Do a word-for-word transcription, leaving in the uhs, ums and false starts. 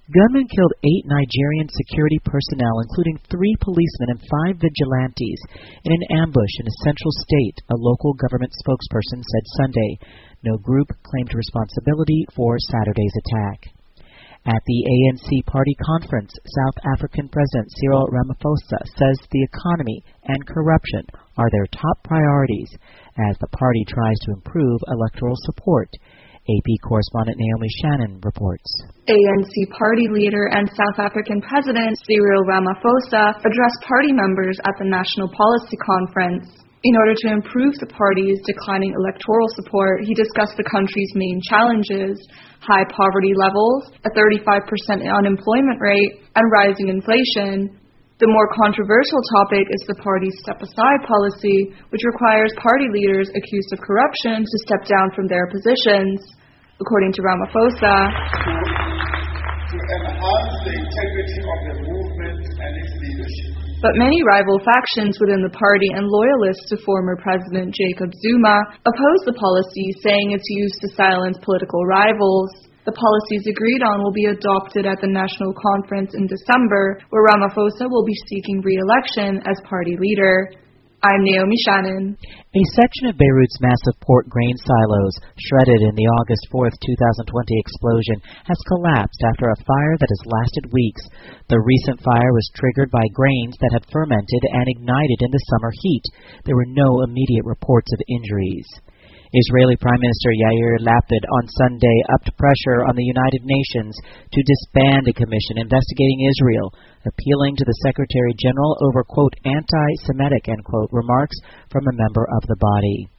Gunmen killed eight Nigerian security personnel, including three policemen and five vigilantes, in an ambush in a central state, a local government spokesperson said Sunday. No group claimed responsibility for Saturday's attack. At the A N C party conference, South African President Cyril Ramaphosa says the economy and corruption are their top priorities as the party tries to improve electoral support. A P correspondent Naomi Shannon reports. A N C party leader and South African President Cyril Ramaphosa addressed party members at the National Policy Conference. In order to improve the party's declining electoral support, he discussed the country's main challenges: high poverty levels, a thirty-five percent unemployment rate, and rising inflation. The more controversial topic is the party's step-aside policy, which requires party leaders accused of corruption to step down from their positions. According to Ramaphosa, to enhance the integrity of the movement and its leadership. But many rival factions within the party and loyalists to former President Jacob Zuma oppose the policy, saying it's used to silence political rivals. The policies agreed on will be adopted at the National Conference in December, where Ramaphosa will be seeking re-election as party leader. I'm Naomi Shannon. A section of Beirut's massive port grain silos, shredded in the August fourth, twenty twenty explosion, has collapsed after a fire that has lasted weeks. The recent fire was triggered by grains that had fermented and ignited in the summer heat. There were no immediate reports of injuries. Israeli Prime Minister Yair Lapid on Sunday upped pressure on the United Nations to disband a commission investigating Israel, appealing to the Secretary General over, quote, anti-Semitic, end quote, remarks from a member of the body.